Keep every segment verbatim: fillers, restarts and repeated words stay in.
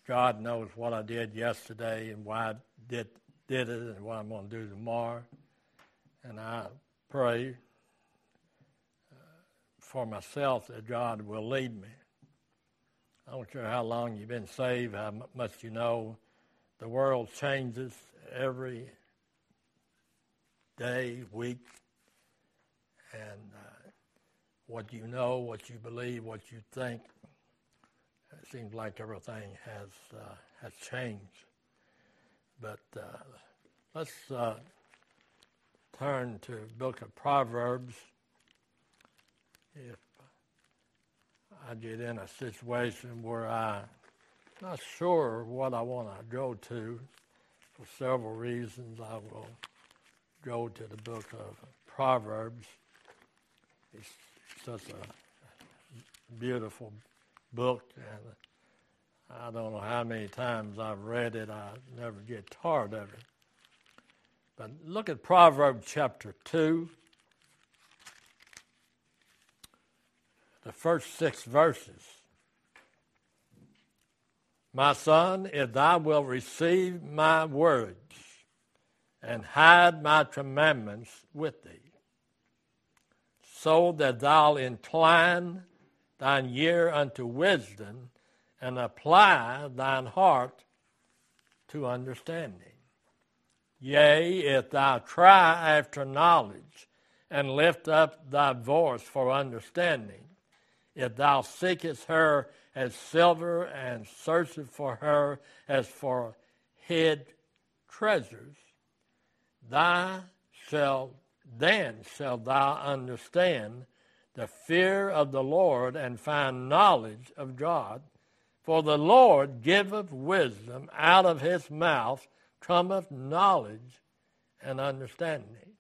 God knows what I did yesterday and why I did, did it and what I'm going to do tomorrow. And I pray uh, for myself that God will lead me. I don't care how long you've been saved, how much you know. The world changes every day, week, and uh, what you know, what you believe, what you think, it seems like everything has uh, has changed. But uh, let's uh, turn to the book of Proverbs. If I get in a situation where I'm not sure what I want to go to, for several reasons, I will go to the book of Proverbs. It's such a beautiful book, and I don't know how many times I've read it. I never get tired of it. But look at Proverbs chapter two, the first six verses. My son, if thou wilt receive my words and hide my commandments with thee, so that thou incline thine ear unto wisdom and apply thine heart to understanding. Yea, if thou cry after knowledge and lift up thy voice for understanding, if thou seekest her as silver and searchest for her as for hid treasures, thou shalt then shalt thou understand the fear of the Lord and find knowledge of God. For the Lord giveth wisdom, out of his mouth cometh knowledge and understanding.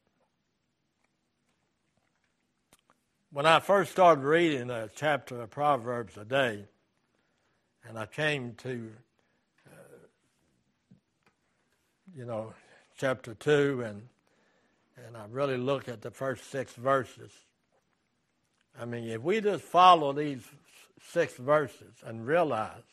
When I first started reading a chapter of Proverbs a day, and I came to, uh, you know, chapter two, and and I really look at the first six verses. I mean, if we just follow these six verses and realize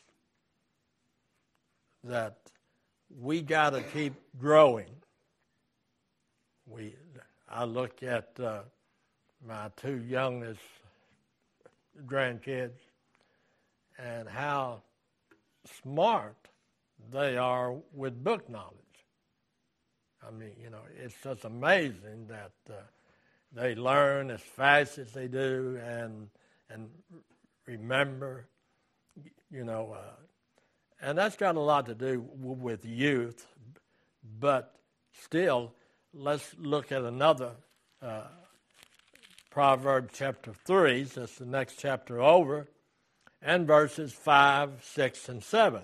that we got to keep growing. We, I look at uh, my two youngest grandkids and how smart they are with book knowledge. I mean, you know, it's just amazing that uh, they learn as fast as they do and and remember, you know, uh, and that's got a lot to do w- with youth. But still, let's look at another uh, Proverbs chapter three. That's the next chapter over, and verses five, six, and seven.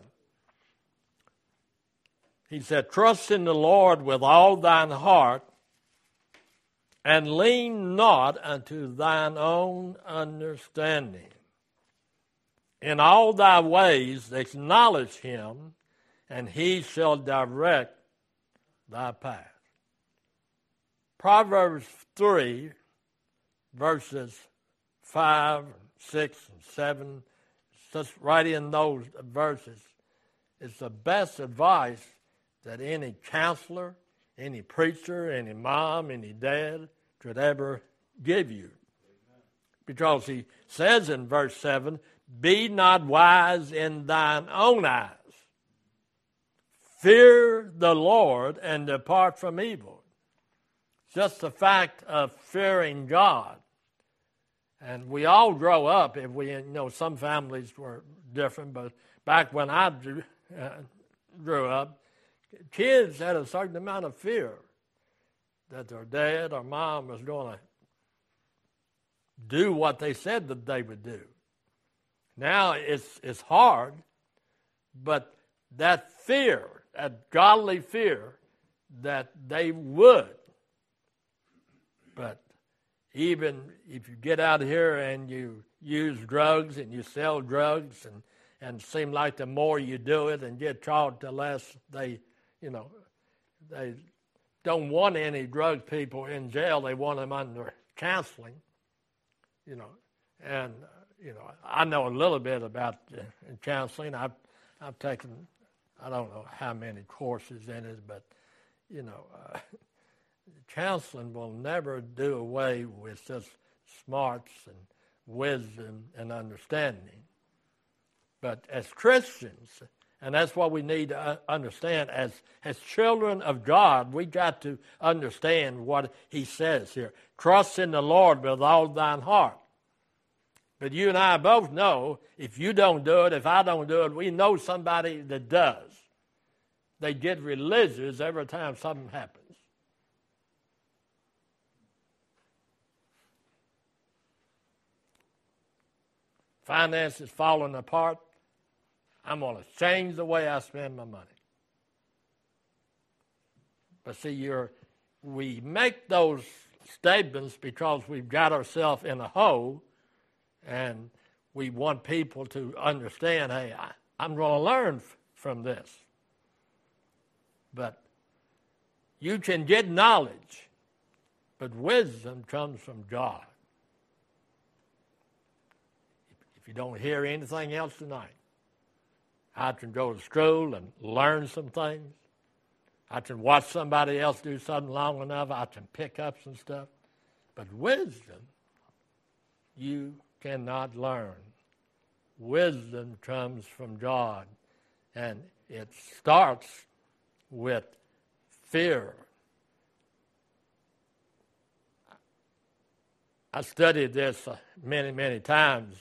He said, trust in the Lord with all thine heart, and lean not unto thine own understanding. In all thy ways acknowledge him, and he shall direct thy path. Proverbs three, verses five, six, and seven, just right in those verses, is the best advice that any counselor, any preacher, any mom, any dad could ever give you. Because he says in verse seven, be not wise in thine own eyes. Fear the Lord and depart from evil. Just the fact of fearing God. And we all grow up, if we, you know, some families were different, but back when I grew, uh, grew up, kids had a certain amount of fear that their dad or mom was going to do what they said that they would do. Now it's it's hard, but that fear, that godly fear that they would. But even if you get out here and you use drugs and you sell drugs and, and seem like the more you do it and get caught, the less they, you know, they don't want any drug people in jail. They want them under counseling, you know. And, uh, you know, I know a little bit about uh, counseling. I've, I've taken, I don't know how many courses in it, but, you know, uh, counseling will never do away with just smarts and wisdom and understanding. But as Christians, and that's what we need to understand, as, as children of God, we got to understand what he says here. Trust in the Lord with all thine heart. But you and I both know, if you don't do it, if I don't do it, we know somebody that does. They get religious every time something happens. Finances falling apart, I'm going to change the way I spend my money. But see, you're, we make those statements because we've got ourselves in a hole, and we want people to understand, hey, I, I'm going to learn f- from this. But you can get knowledge, but wisdom comes from God. If you don't hear anything else tonight, I can go to school and learn some things. I can watch somebody else do something long enough. I can pick up some stuff. But wisdom, you cannot learn. Wisdom comes from God, and it starts with fear. I studied this many, many times.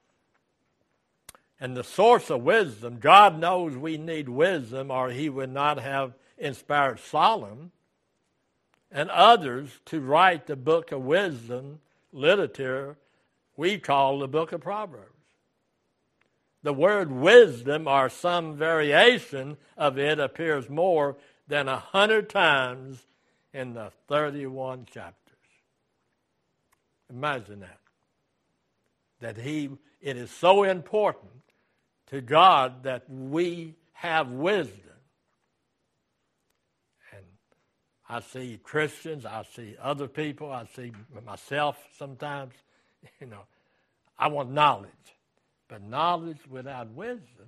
And the source of wisdom, God knows we need wisdom, or he would not have inspired Solomon and others to write the book of wisdom literature we call the book of Proverbs. The word wisdom, or some variation of it, appears more than a hundred times in the thirty-one chapters. Imagine that. That he, it is so important to God that we have wisdom. And I see Christians, I see other people, I see myself sometimes, you know, I want knowledge. But knowledge without wisdom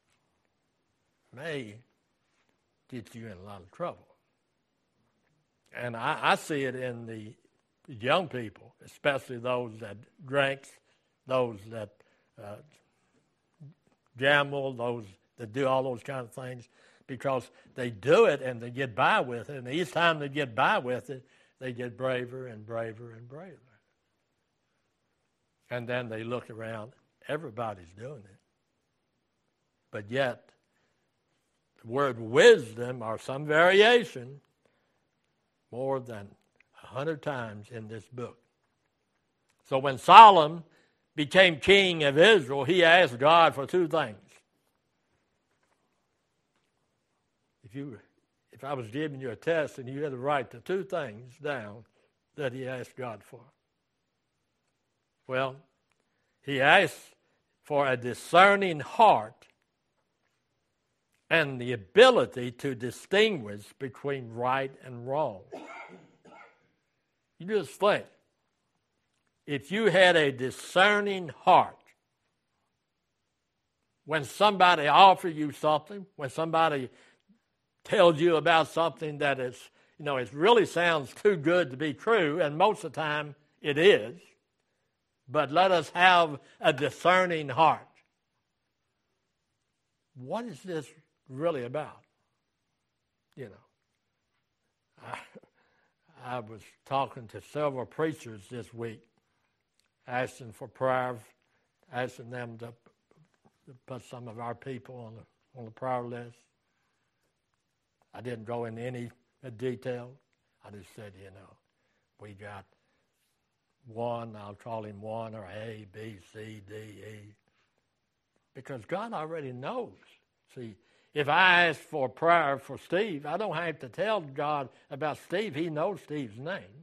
may get you in a lot of trouble. And I, I see it in the young people, especially those that drink, those that uh, gamble, those that do all those kind of things, because they do it and they get by with it. And each time they get by with it, they get braver and braver and braver. And then they look around, everybody's doing it. But yet, the word wisdom, or some variation, more than a hundred times in this book. So when Solomon became king of Israel, he asked God for two things. If you, if I was giving you a test and you had to write the two things down that he asked God for. Well, he asked for a discerning heart and the ability to distinguish between right and wrong. You just think, if you had a discerning heart, when somebody offers you something, when somebody tells you about something that is, you know, it really sounds too good to be true, and most of the time it is, but let us have a discerning heart. What is this really about? You know, I, I was talking to several preachers this week, asking for prayer, asking them to put some of our people on the, on the prayer list. I didn't go into any detail. I just said, you know, we got one, I'll call him one, or A, B, C, D, E. Because God already knows. See, if I ask for prayer for Steve, I don't have to tell God about Steve. He knows Steve's name.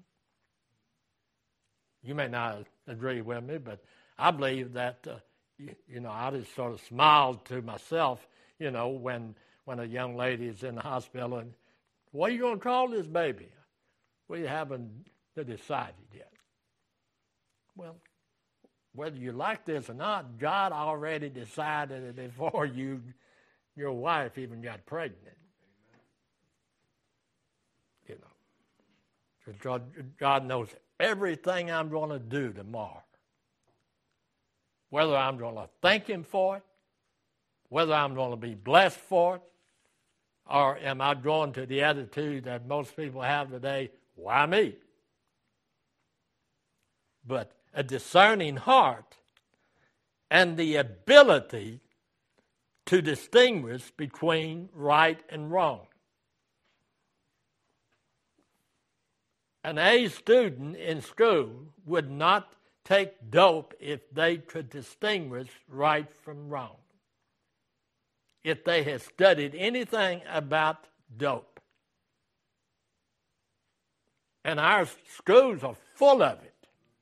You may not agree with me, but I believe that, uh, you, you know, I just sort of smiled to myself, you know, when when a young lady is in the hospital and, what are you going to call this baby? We haven't decided yet. Well, whether you like this or not, God already decided it before you your wife even got pregnant. You know. Because God, God knows everything I'm going to do tomorrow. Whether I'm going to thank him for it, whether I'm going to be blessed for it, or am I drawn to the attitude that most people have today, why me? But a discerning heart and the ability to distinguish between right and wrong. An A student in school would not take dope if they could distinguish right from wrong, if they had studied anything about dope. And our schools are full of it.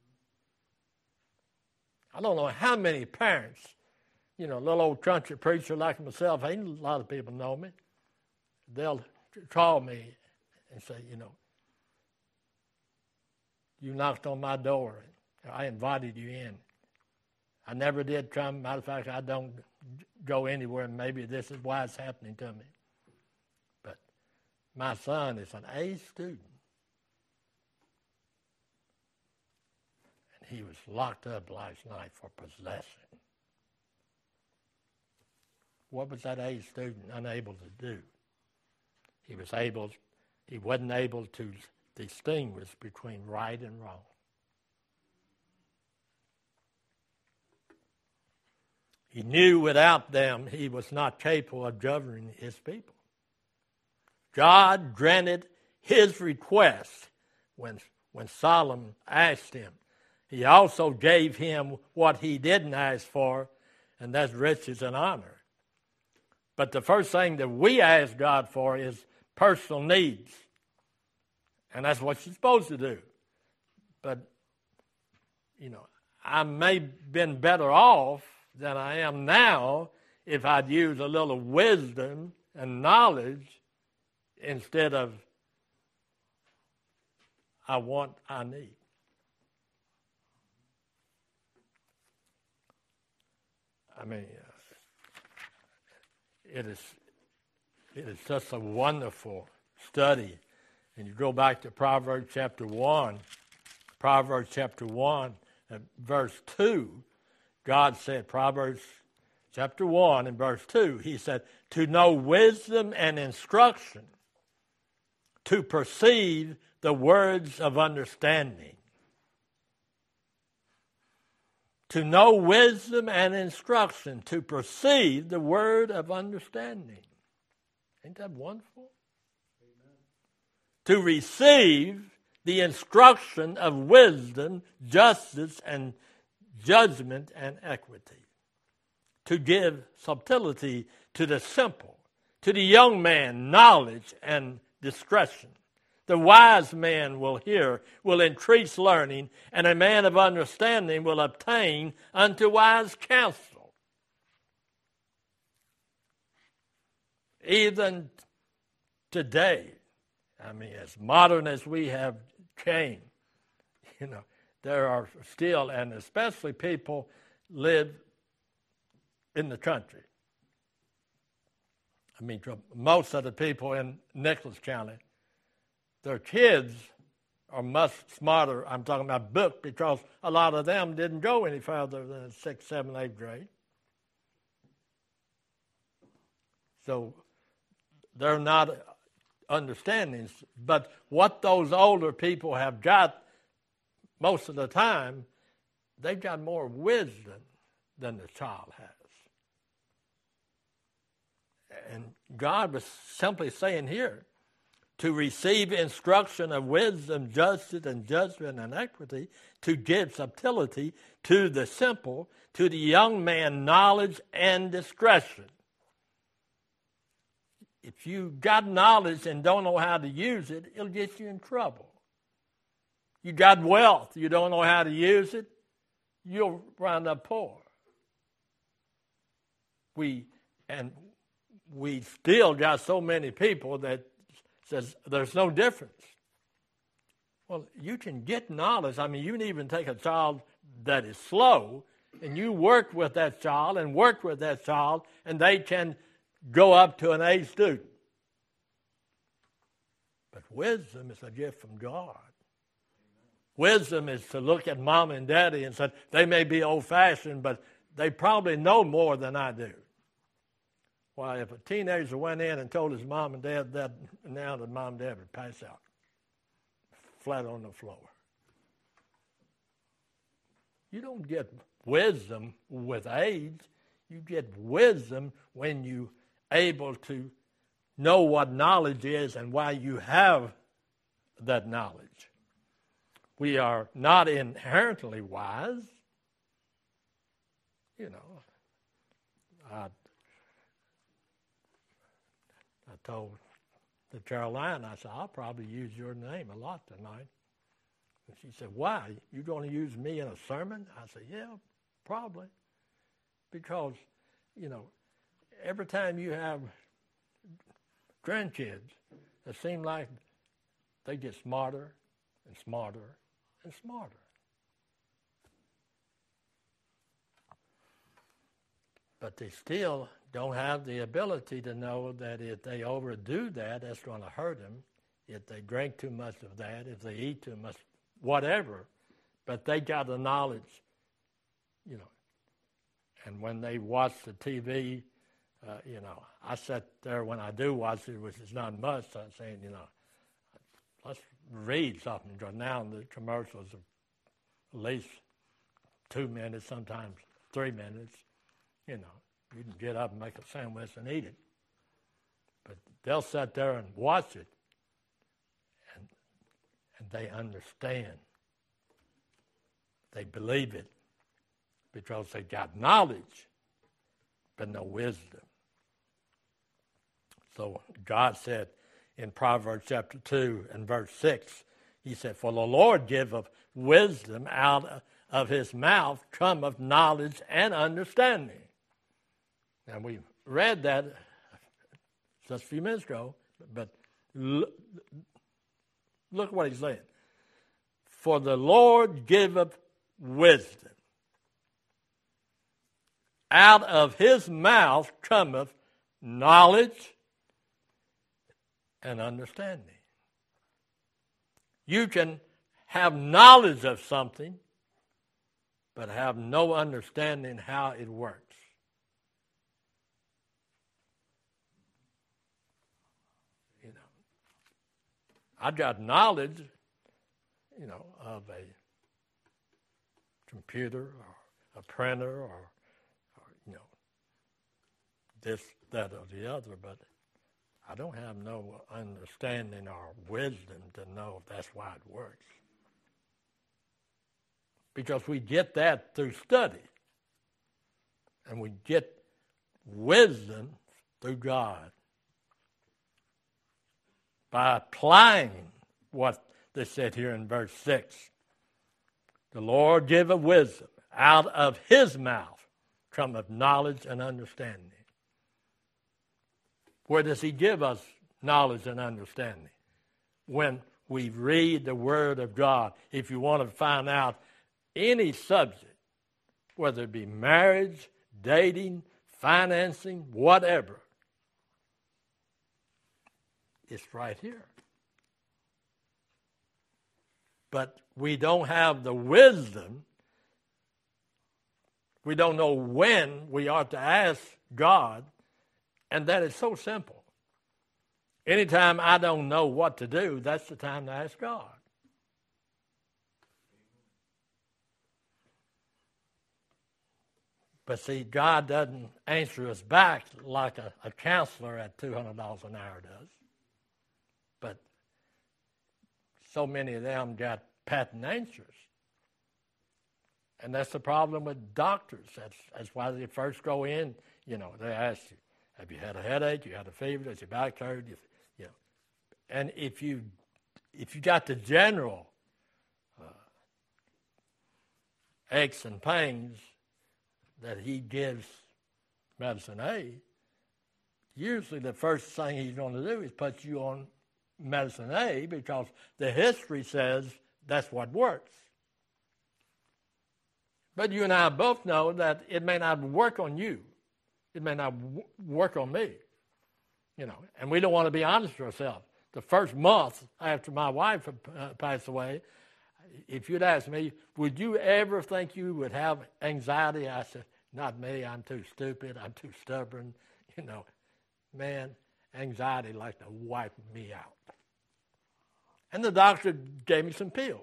I don't know how many parents, you know, little old country preacher like myself, a lot of people know me, they'll call me and say, you know, you knocked on my door. I invited you in. I never did come. Matter of fact, I don't go anywhere, and maybe this is why it's happening to me. But my son is an A student. And he was locked up last night for possession. What was that A student unable to do? He was able, he wasn't able to distinguish between right and wrong. He knew without them he was not capable of governing his people. God granted his request when, when Solomon asked him. He also gave him what he didn't ask for, and that's riches and honor. But the first thing that we ask God for is personal needs. And that's what you're supposed to do. But, you know, I may have been better off than I am now if I'd use a little wisdom and knowledge instead of I want, I need. I mean, uh, it is it is just a wonderful study. And you go back to Proverbs chapter one, Proverbs chapter one, and verse two, God said, Proverbs chapter one and verse two, he said, to know wisdom and instruction, to perceive the words of understanding. To know wisdom and instruction, to perceive the word of understanding. Ain't that wonderful? To receive the instruction of wisdom, justice, and judgment and equity. To give subtlety to the simple. To the young man, knowledge and discretion. The wise man will hear, will increase learning, and a man of understanding will obtain unto wise counsel. Even today, I mean, as modern as we have changed, you know, there are still, and especially people live in the country. I mean, most of the people in Nicholas County, their kids are much smarter. I'm talking about book because a lot of them didn't go any further than sixth, seventh, eighth grade. So they're not understandings. But what those older people have got most of the time, they've got more wisdom than the child has. And God was simply saying here, to receive instruction of wisdom, justice, and judgment and equity, to give subtlety to the simple, to the young man knowledge and discretion. If you got knowledge and don't know how to use it, it'll get you in trouble. You got wealth, you don't know how to use it, you'll wind up poor. We and we still got so many people that says there's no difference. Well, you can get knowledge. I mean, you can even take a child that is slow, and you work with that child and work with that child, and they can go up to an A student. But wisdom is a gift from God. Wisdom is to look at mom and daddy and say, they may be old-fashioned, but they probably know more than I do. Why, if a teenager went in and told his mom and dad that, now the mom and dad would pass out, flat on the floor. You don't get wisdom with age. You get wisdom when you're able to know what knowledge is and why you have that knowledge. We are not inherently wise. You know, I, I told the Caroline, I said, I'll probably use your name a lot tonight. And she said, why? You going to use me in a sermon? I said, yeah, probably. Because, you know, every time you have grandkids, it seems like they get smarter and smarter and smarter. But they still don't have the ability to know that if they overdo that, that's going to hurt them. If they drink too much of that, if they eat too much, whatever. But they got the knowledge, you know. And when they watch the T V, uh, you know, I sit there when I do watch it, which is not much, I'm saying, you know, let's read something, because now the commercials are at least two minutes, sometimes three minutes. You know, you can get up and make a sandwich and eat it. But they'll sit there and watch it, and, and they understand. They believe it because they got knowledge, but no wisdom. So God said in Proverbs chapter two and verse six, he said, for the Lord giveth wisdom, out of his mouth cometh knowledge and understanding. And we read that just a few minutes ago, but look, look what he's saying. For the Lord giveth wisdom. Out of his mouth cometh knowledge and understanding. You can have knowledge of something, but have no understanding how it works. You know, I've got knowledge, you know, of a computer or a printer or, or you know, this, that, or the other, but I don't have no understanding or wisdom to know if that's why it works. Because we get that through study. And we get wisdom through God. By applying what they said here in verse six. The Lord giveth wisdom. Out of his mouth cometh knowledge and understanding. Where does he give us knowledge and understanding? When we read the Word of God. If you want to find out any subject, whether it be marriage, dating, financing, whatever, it's right here. But we don't have the wisdom. We don't know when we ought to ask God. And that is so simple. Anytime I don't know what to do, that's the time to ask God. But see, God doesn't answer us back like a, a counselor at two hundred dollars an hour does. But so many of them got patent answers. And that's the problem with doctors. That's, that's why they first go in, you know, they ask you, have you had a headache? You had a fever? Does your back hurt? You, you know, and if you if you got the general uh, aches and pains that he gives medicine A, usually the first thing he's going to do is put you on medicine A because the history says that's what works. But you and I both know that it may not work on you. It may not w- work on me. You know, and we don't want to be honest with ourselves. The first month after my wife uh, passed away, if you'd asked me, would you ever think you would have anxiety? I said, not me. I'm too stupid. I'm too stubborn. You know, man, anxiety like to wipe me out. And the doctor gave me some pills.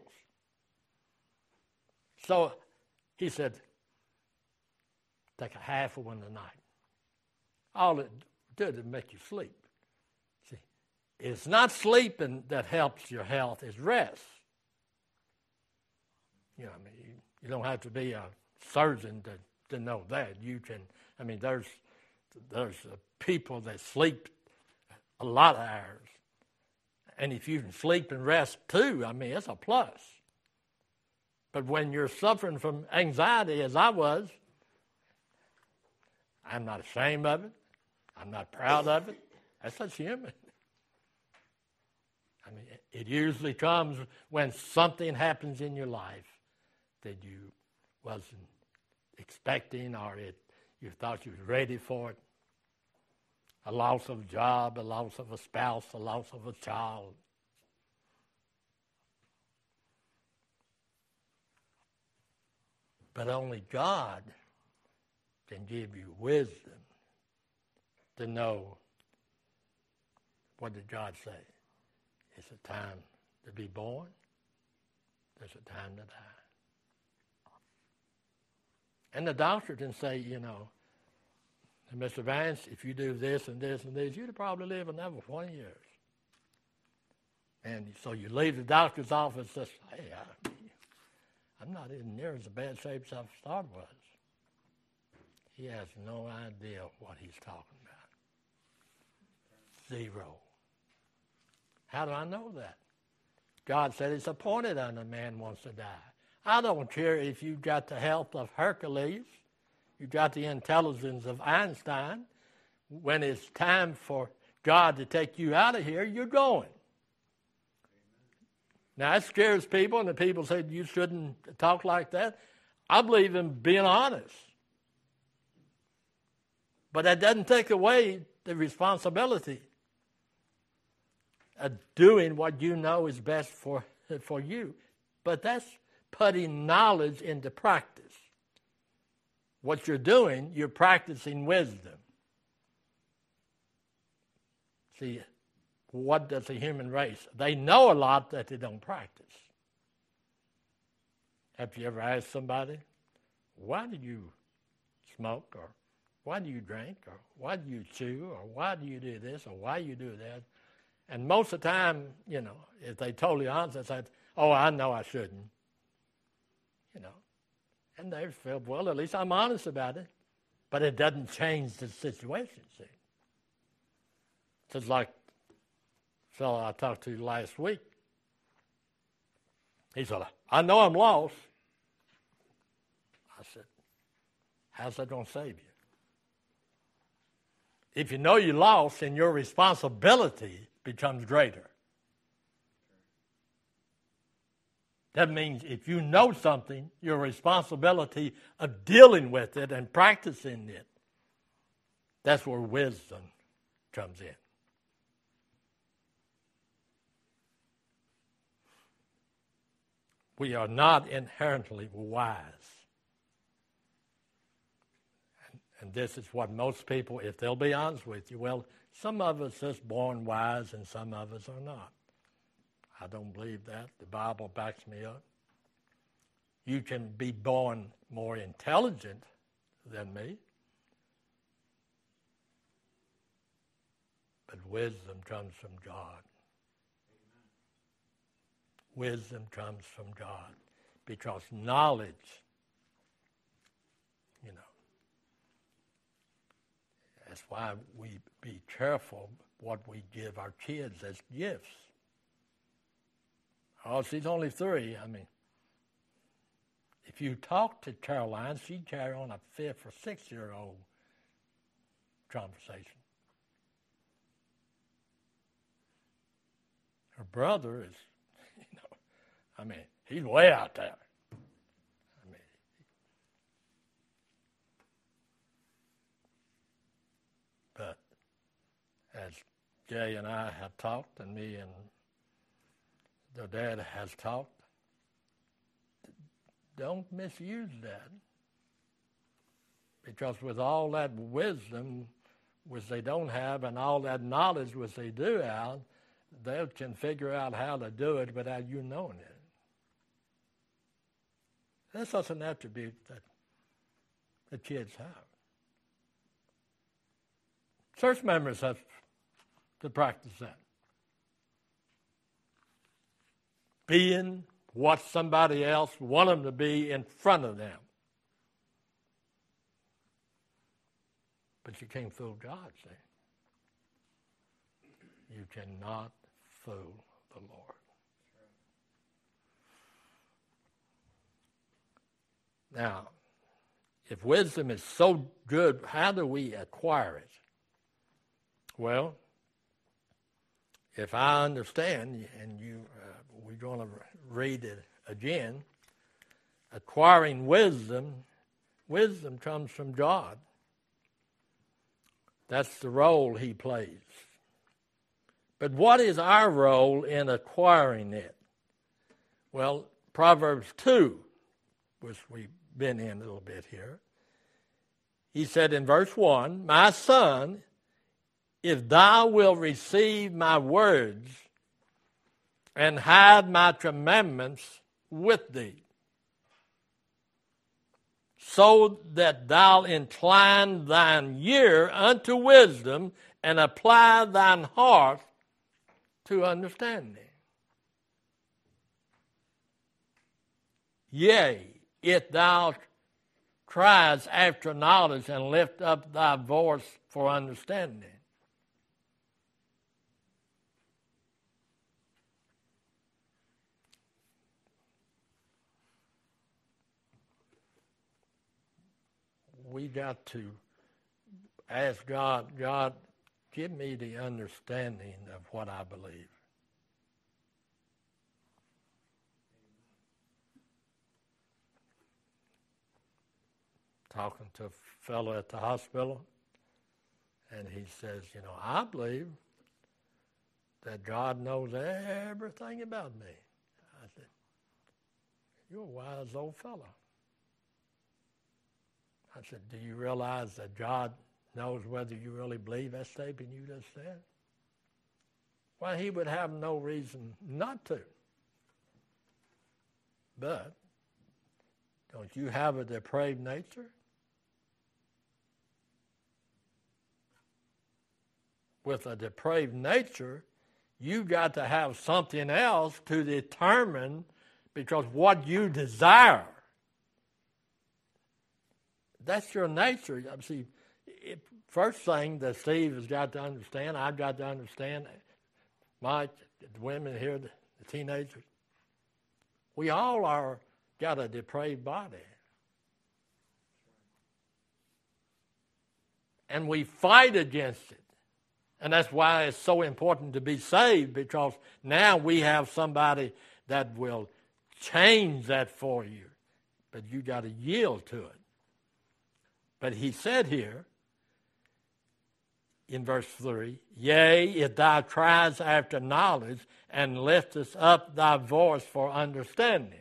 So he said, take a half of one a night. All it did is make you sleep. See, it's not sleeping that helps your health, it's rest. You know, I mean, you, you don't have to be a surgeon to, to know that. You can, I mean, there's there's uh, people that sleep a lot of hours. And if you can sleep and rest too, I mean, it's a plus. But when you're suffering from anxiety, as I was, I'm not ashamed of it. I'm not proud of it. That's just human. I mean, it usually comes when something happens in your life that you wasn't expecting, or it you thought you was ready for it. A loss of a job, a loss of a spouse, a loss of a child. But only God can give you wisdom to know, what did God say? It's a time to be born. There's a time to die. And the doctor can say, you know, Mister Vance, if you do this and this and this, you'd probably live another twenty years. And so you leave the doctor's office and say, hey, I, I'm not in near as bad shape as I thought I was. He has no idea what he's talking about. Zero. How do I know that? God said it's appointed unto man wants to die. I don't care if you've got the health of Hercules, you've got the intelligence of Einstein. When it's time for God to take you out of here, you're going. Now, that scares people, and the people say you shouldn't talk like that. I believe in being honest. But that doesn't take away the responsibility of doing what you know is best for, for you. But that's putting knowledge into practice. What you're doing, you're practicing wisdom. See, what does the human race? They know a lot that they don't practice. Have you ever asked somebody, why do you smoke, or why do you drink, or why do you chew, or why do you do this, or why do you do that? And most of the time, you know, if they totally honest, they say, oh, I know I shouldn't. You know, and they feel, well, at least I'm honest about it. But it doesn't change the situation, see. Just like a fellow I talked to last week. He said, I know I'm lost. I said, how's that going to save you? If you know you're lost, then your responsibility becomes greater. That means if you know something, your responsibility of dealing with it and practicing it, that's where wisdom comes in. We are not inherently wise. And, and this is what most people, if they'll be honest with you, well, some of us are born wise and some of us are not. I don't believe that. The Bible backs me up. You can be born more intelligent than me, but wisdom comes from God. Wisdom comes from God, because knowledge, you know, that's why we be careful what we give our kids as gifts. Oh, she's only three. I mean, if you talk to Caroline, she'd carry on a fifth or six-year-old conversation. Her brother is, you know, I mean, he's way out there. I mean, but as as Jay and I have talked, and me and their dad has talked, don't misuse that. Because with all that wisdom which they don't have and all that knowledge which they do have, they can figure out how to do it without you knowing it. That's such an attribute that the kids have. Church members have to practice that. Being what somebody else wants them to be in front of them. But you can't fool God, see? You cannot fool the Lord. Now, if wisdom is so good, how do we acquire it? Well, if I understand, and you, uh, we're going to read it again, acquiring wisdom, wisdom comes from God. That's the role he plays. But what is our role in acquiring it? Well, Proverbs two, which we've been in a little bit here, he said in verse one, "My son, if thou wilt receive my words and hide my commandments with thee, so that thou incline thine ear unto wisdom and apply thine heart to understanding. Yea, if thou cries after knowledge and lift up thy voice for understanding." We got to ask God, God, give me the understanding of what I believe. Talking to a fellow at the hospital, and he says, you know, I believe that God knows everything about me. I said, you're a wise old fellow. I said, do you realize that God knows whether you really believe that statement you just said? Well, he would have no reason not to. But don't you have a depraved nature? With a depraved nature, you got to have something else to determine, because what you desire, that's your nature. See, it, first thing that Steve has got to understand, I've got to understand, Mike, the women here, the, the teenagers, we all are got a depraved body. And we fight against it. And that's why it's so important to be saved, because now we have somebody that will change that for you. But you got to yield to it. But he said here, in verse three, yea, if thou cries after knowledge and liftest up thy voice for understanding.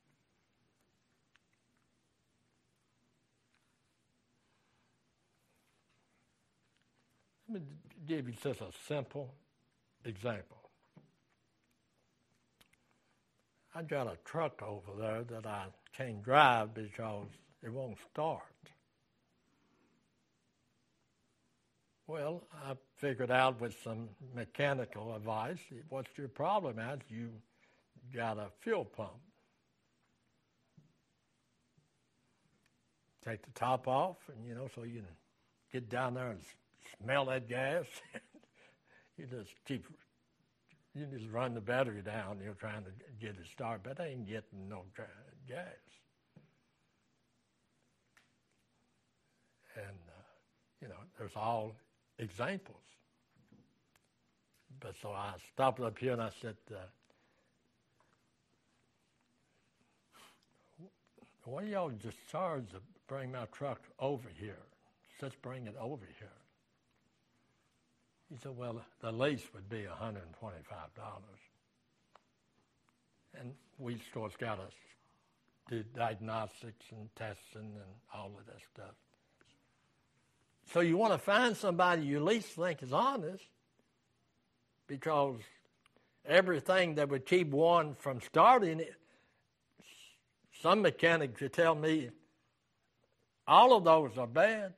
Let me give you just a simple example. I got a truck over there that I can't drive because it won't start. Well, I figured out with some mechanical advice, what's your problem is you got a fuel pump. Take the top off, and you know, so you can get down there and smell that gas. you just keep, you just run the battery down. You're trying to get it started, but they ain't getting no gas. And uh, you know, there's all examples. But so I stopped up here and I said, uh, why don't y'all just charge to bring my truck over here? Just bring it over here. He said, well, the lease would be one hundred twenty-five dollars. And we, of course, got to do diagnostics and testing and all of that stuff. So you want to find somebody you at least think is honest, because everything that would keep one from starting it, some mechanics would tell me all of those are bad.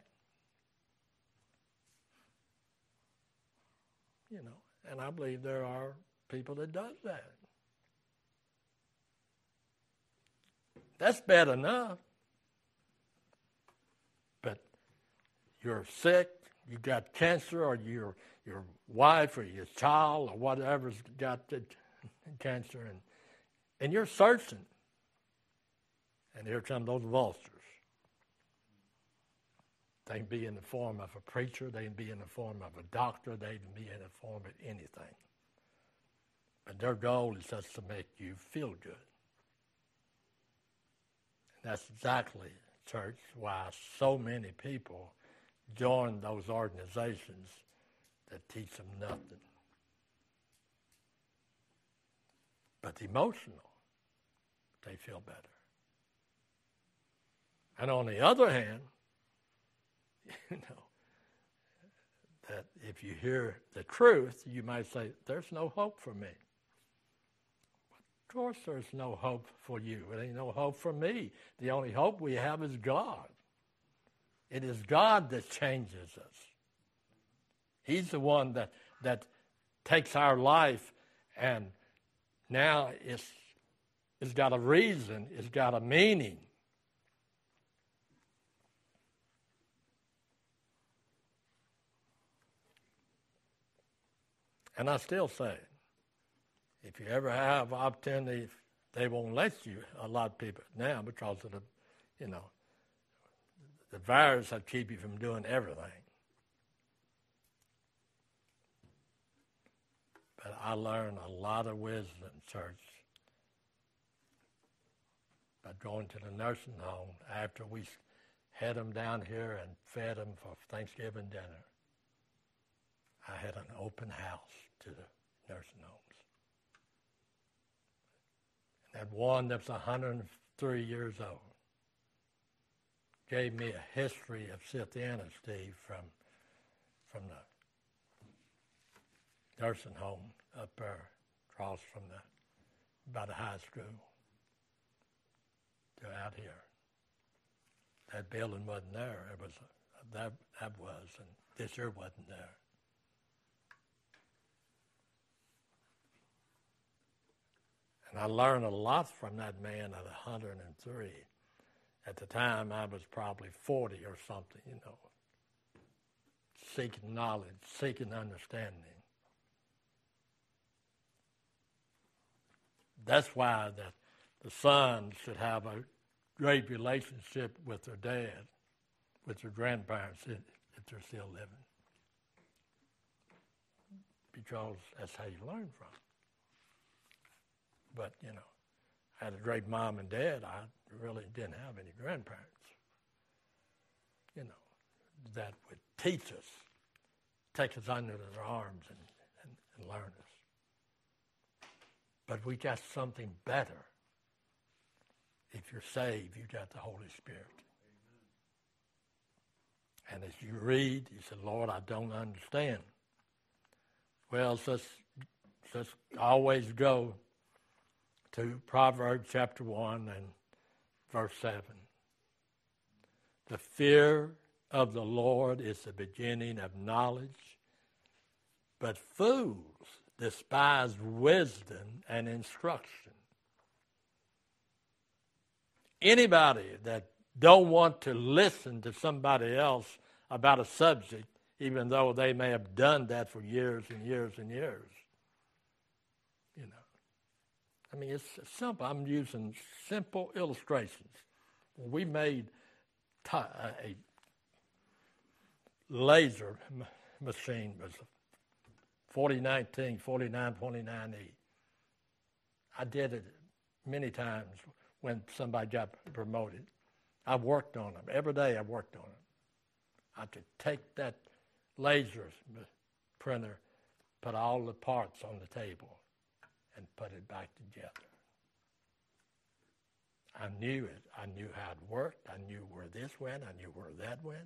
You know, and I believe there are people that does that. That's bad enough. But you're sick, you got cancer, or your your wife or your child or whatever's got the cancer, and and you're searching. And here come those vultures. They can be in the form of a preacher, they can be in the form of a doctor, they can be in the form of anything. But their goal is just to make you feel good. And that's exactly, church, why so many people join those organizations that teach them nothing but emotional. They feel better. And on the other hand, you know, that if you hear the truth, you might say, there's no hope for me. Of course there's no hope for you. There ain't no hope for me. The only hope we have is God. It is God that changes us. He's the one that, that takes our life and now it's, it's got a reason, it's got a meaning. And I still say, if you ever have opportunity, they won't let you, a lot of people now, because of the, you know, the virus that keep you from doing everything. But I learned a lot of wisdom, church, by going to the nursing home after we had them down here and fed them for Thanksgiving dinner. I had an open house to the nursing homes. And that one that's one hundred three years old gave me a history of Cynthiana, Steve, from, from the nursing home up there across from the, by the high school to out here. That building wasn't there. It was, that, that was, and this year wasn't there. And I learned a lot from that man at one hundred three. At the time, I was probably forty or something, you know, seeking knowledge, seeking understanding. That's why that the sons should have a great relationship with their dad, with their grandparents, if, if they're still living. Because that's how you learn from. But, you know, I had a great mom and dad. I really didn't have any grandparents, you know, that would teach us, take us under their arms and, and, and learn us. But we got something better. If you're saved, you got the Holy Spirit. Amen. And as you read, you say, Lord, I don't understand. Well, just, just always go to Proverbs chapter one and verse seven. The fear of the Lord is the beginning of knowledge, but fools despise wisdom and instruction. Anybody that don't want to listen to somebody else about a subject, even though they may have done that for years and years and years, you know. I mean, it's simple. I'm using simple illustrations. We made t- a laser m- machine, was forty nineteen, forty-nine twenty-nine E. I did it many times when somebody got promoted. I worked on them. Every day I worked on them. I could take that laser, printer, put all the parts on the table, and put it back together. I knew it. I knew how it worked. I knew where this went. I knew where that went.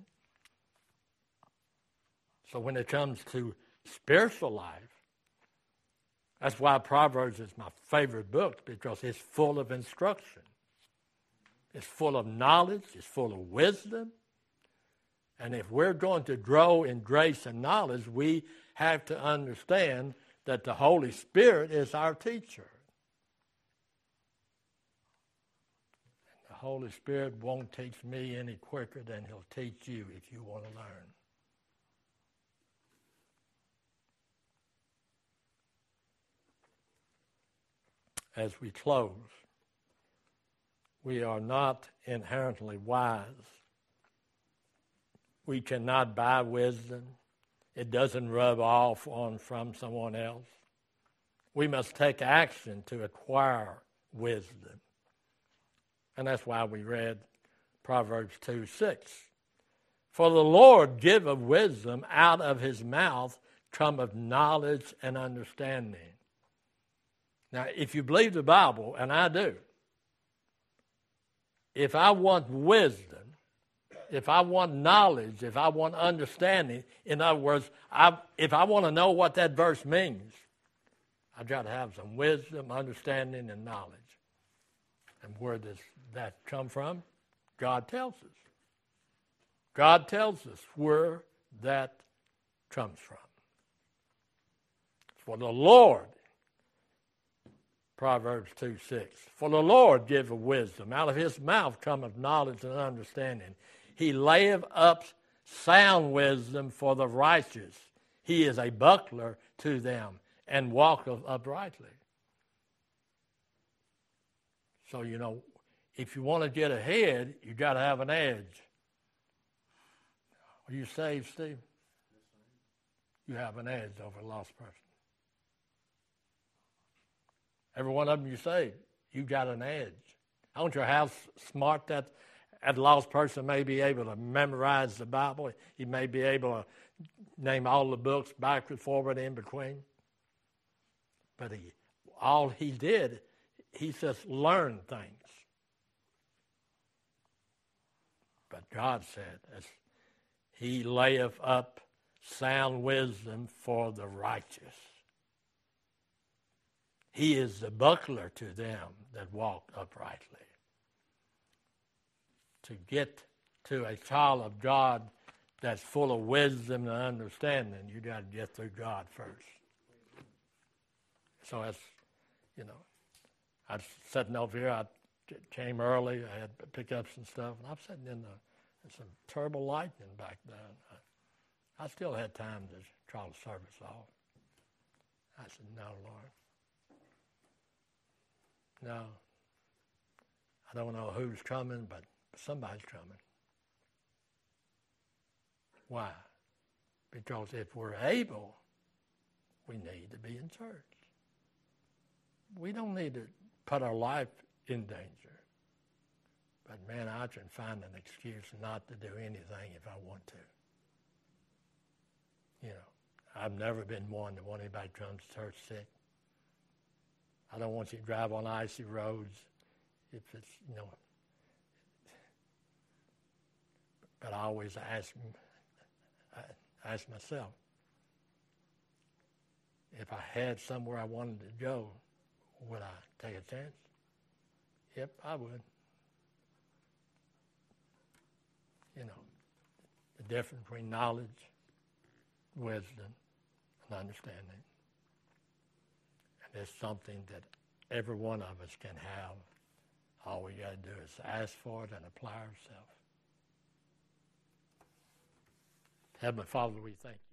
So when it comes to spiritual life, that's why Proverbs is my favorite book, because it's full of instruction. It's full of knowledge. It's full of wisdom. And if we're going to grow in grace and knowledge, we have to understand that the Holy Spirit is our teacher. And the Holy Spirit won't teach me any quicker than he'll teach you if you want to learn. As we close, we are not inherently wise. We cannot buy wisdom. It doesn't rub off on from someone else. We must take action to acquire wisdom. And that's why we read Proverbs two six. For the Lord giveth wisdom, out of his mouth cometh knowledge and understanding. Now, if you believe the Bible, and I do, if I want wisdom, if I want knowledge, if I want understanding, in other words, I, if I want to know what that verse means, I've got to have some wisdom, understanding, and knowledge. And where does that come from? God tells us. God tells us where that comes from. For the Lord, Proverbs two six, for the Lord giveth wisdom, out of his mouth cometh knowledge and understanding. He layeth up sound wisdom for the righteous. He is a buckler to them, and walketh uprightly. So, you know, if you want to get ahead, you got to have an edge. Are you saved, Steve? You have an edge over a lost person. Every one of them you saved, you got an edge. I don't care how smart that that lost person may be able to memorize the Bible. He may be able to name all the books backward, forward, in between. But he, all he did, he just learned things. But God said, as he layeth up sound wisdom for the righteous. He is the buckler to them that walk uprightly. To get to a child of God that's full of wisdom and understanding, you got to get through God first. So that's, you know, I was sitting over here. I came early. I had to pick up some stuff, and I'm sitting in, the, in some terrible lightning back then. I, I still had time to call the service off. I said, no, Lord. No. I don't know who's coming, but somebody's coming. Why? Because if we're able, we need to be in church. We don't need to put our life in danger. But man, I can find an excuse not to do anything if I want to. You know, I've never been one to want anybody to come to church sick. I don't want you to drive on icy roads if it's, you know. But I always ask, I ask myself, if I had somewhere I wanted to go, would I take a chance? Yep, I would. You know, the difference between knowledge, wisdom, and understanding. And it's something that every one of us can have. All we got to do is ask for it and apply ourselves. Heavenly Father, we thank you.